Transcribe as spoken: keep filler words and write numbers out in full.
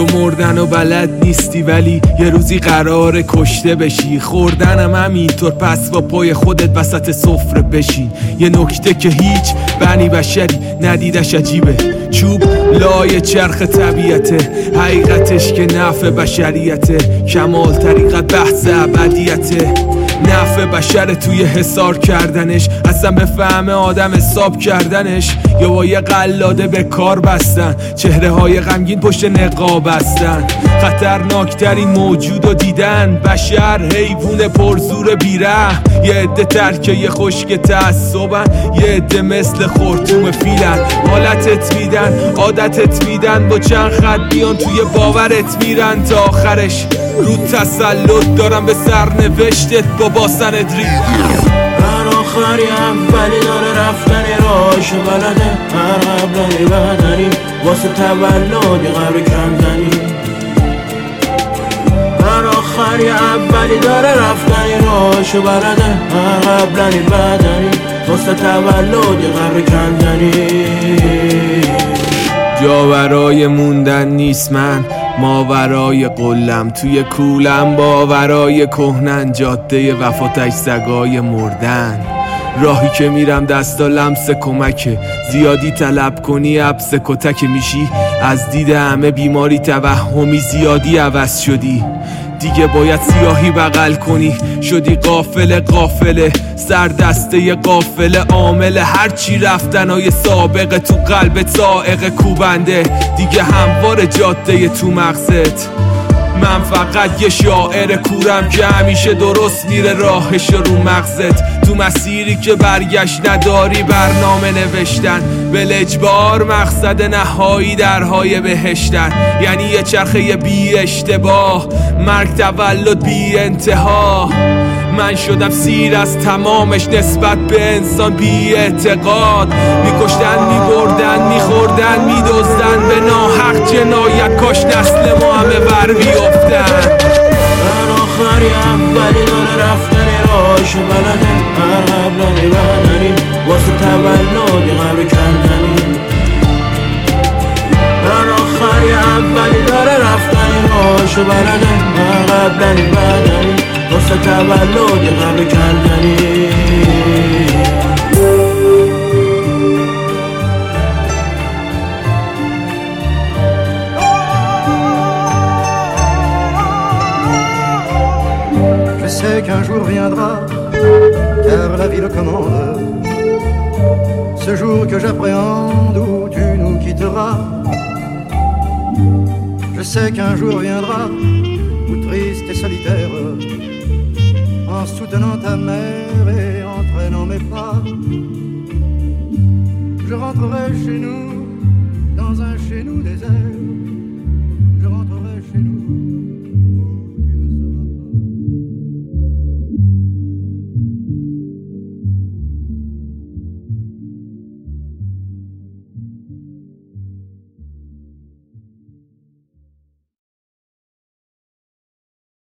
تو مردن و بلد نیستی ولی یه روزی قراره کشته بشی. خوردنم همینطور، پس با پای خودت وسط سفره بشین. یه نکته که هیچ بنی بشری ندیدش عجیبه، چوب لای چرخ طبیعته، حقیقتش که نفع بشریته، کمال طریقت بحث ابدیته. نفع بشر توی حسار کردنش، اصلا به فهم آدم حساب کردنش. یا با یه قلاده به کار بستن، چهره های غمگین پشت نقاب بستن. خطرناکترین موجود رو دیدن، بشر حیوون پرزور بیره. یه عده ترکه خشک تعصبن، یه عده مثل خرطوم فیلن. حالتت میدن، عادتت میدن، با چند خط بیان توی باورت میرن. تا آخرش رو تسلط دارم به سرنوشتت با باسن ادری. هر آخری اولی داره رفتنی راشو بلده، هر قبلنی بدنی واسه تولدی قبر کندنی. هر آخری اولی داره رفتنی راشو بلده، هر قبلنی بدنی واسه تولدی قبر کندنی. جا برای موندن نیست، من ماورای قلم، توی کولم باورای کهنن. جاده وفا تک‌سگای مردن، راهی که میرم دستا لمس کمکه. زیادی طلب کنی عبس کتک میشی، از دید همه بیماری توهمی. زیادی عوض شدی دیگه باید سیاهی بغل کنی. شدی قافله قافله سر دسته قافله عامل هرچی رفتنای سابقه تو قلبت سائق کوبنده. دیگه هموار جاده تو مغزت. من فقط یه شاعر کورم که همیشه درست میره راهش رو مغزت. تو مسیری که برگشت نداری برنامه نوشتن، بالاجبار مقصد نهایی درهای بهشتن. یعنی یه چرخه بی اشتباه، مرگ تولد بی انتها. من شدم سیر از تمامش نسبت به انسان بی اعتقاد. میکشتن، میبردن، میخوردن، میدزدن به ناحق جنایت. کاش نسل ما همه بر بیفتن. هر آخری اولی داره رفتنی راشو بلده، هر قبلنی بدنی واسه تولدی قبر کندنی. هر آخری اولی داره رفتنی راشو بلده، هر قبلنی بدنی واسه تولدی قبر کندنی. Je sais qu'un jour viendra, car la vie le commande, ce jour que j'appréhende où tu nous quitteras. Je sais qu'un jour viendra, où triste et solitaire, en soutenant ta mère et en traînant mes pas, je rentrerai chez nous, dans un chez nous désert.